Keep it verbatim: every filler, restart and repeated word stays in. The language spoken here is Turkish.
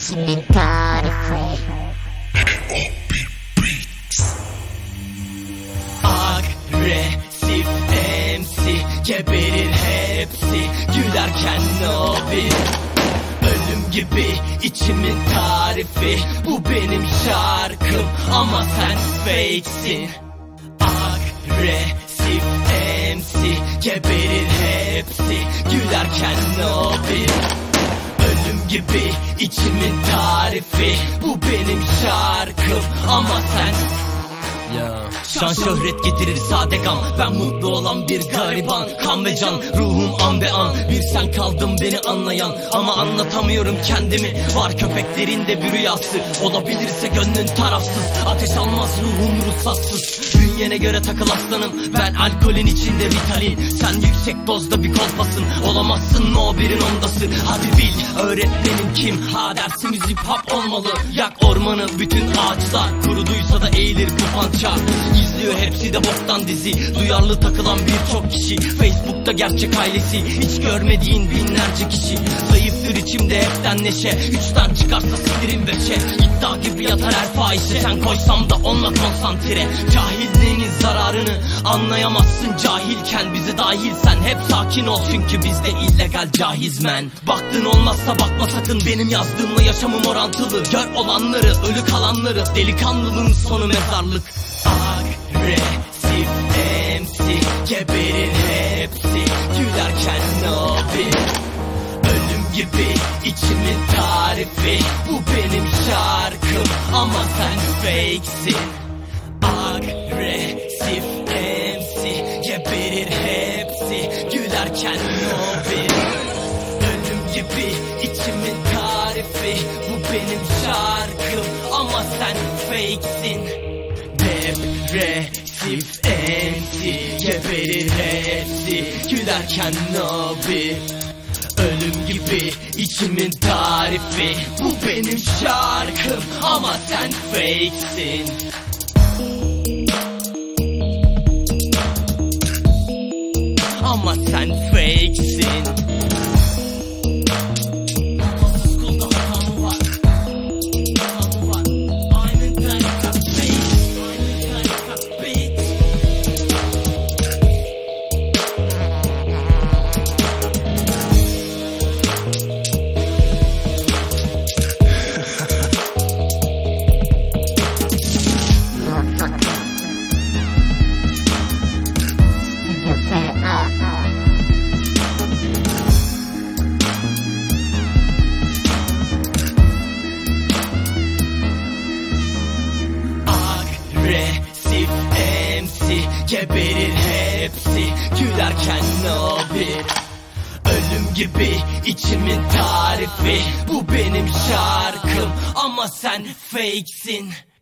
İçimin tarifi. Agresif M C, geberir hepsi gülerken no bir. Ölüm gibi içimin tarifi, bu benim şarkım ama sen fakesin. Agresif M C, geberir hepsi gülerken no bir. Ölüm gibi içimin tarifi, bu benim şarkım ama sen... Ya. Şan şöhret getirir sade gam, ben mutlu olan bir gariban. Kan ve can, ruhum an be an, bir sen kaldın beni anlayan. Ama anlatamıyorum kendimi, var köpeklerin de bir rüyası. Olabilirse gönlün tarafsız, ateş almaz ruhum ruhsatsız. Bünyene göre takıl aslanım, ben alkolün içinde Ritalin. Sen yüksek dozda bir kolpasın, olamazsın o birin ondası. Hadi bil, öğretmenim kim, ha dersimiz hip hop olmalı. Yak ormanı, bütün ağaçlar kuruduysa da eğilir bu pançar. İzliyor hepsi de boktan dizi, duyarlı takılan birçok kişi. Facebook'ta gerçek ailesi, hiç görmediğin binlerce kişi. Zayıftır içimde hepten neşe, üçten çıkarsa sinirim beşe. İddia gibi yatar her fahişe, sen koysam da onunla konsantre. Cahilliğinin zararını anlayamazsın cahilken, bize dahilsen hep sakin ol çünkü bizde illegal cahizmen. Baktın olmazsa bakma sakın, benim yazdığımla yaşamım orantılı. Gör olanları, ölü kalanları, delikanlılığın sonu mezarlık. Agresif M C, geberir hepsi gülerken no bir. Ölüm gibi içimin tarifi, bu benim şarkım ama sen fakesin. Agresif M C, geberir hepsi gülerken no bir. Ölüm gibi içimin tarifi, bu benim şarkım ama sen fakesin. Depresif M C, geberir hepsi gülerken no bir. Ölüm gibi içimin tarifi, bu benim şarkım ama sen fakesin. Ama sen fakesin. Agresif M C, geberir hepsi gülerken no bir. Ölüm gibi içimin tarifi, bu benim şarkım ama sen fakesin.